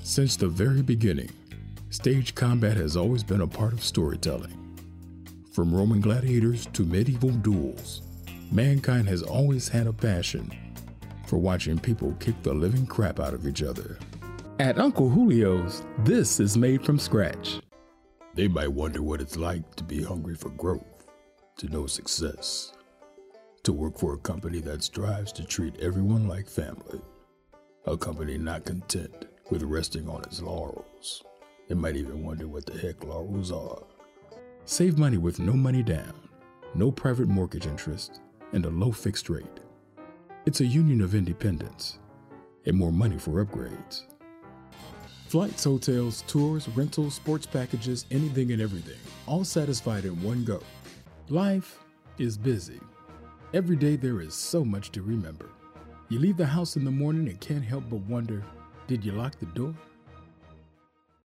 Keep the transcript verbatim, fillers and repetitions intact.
Since the very beginning, stage combat has always been a part of storytelling. From Roman gladiators to medieval duels, mankind has always had a passion for watching people kick the living crap out of each other. At Uncle Julio's, this is made from scratch. They might wonder what it's like to be hungry for growth, to know success, to work for a company that strives to treat everyone like family, a company not content with resting on its laurels. They might even wonder what the heck laurels are. Save money with no money down, no private mortgage interest, and a low fixed rate. It's a union of independence and more money for upgrades. Flights, hotels, tours, rentals, sports packages, anything and everything, all satisfied in one go. Life is busy. Every day there is so much to remember. You leave the house in the morning and can't help but wonder, did you lock the door?